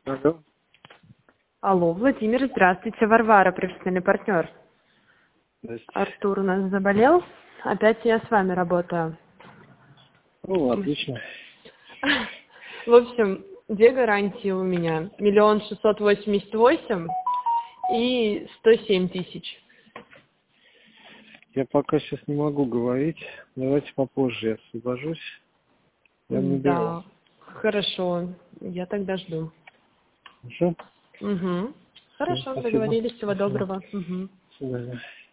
Алло. Алло, Владимир, здравствуйте. Варвара, профессиональный партнер. Здрасте. Артур у нас заболел. Опять я с вами работаю. Ну, отлично. В общем, две гарантии у меня. 1 688 000 и 107 000. Я пока сейчас не могу говорить. Давайте попозже я освобожусь. Я наберу. Да, хорошо. Я тогда жду. Хорошо? Угу. Всё, Хорошо, спасибо. договорились. Всего Спасибо. доброго. Угу. До свидания.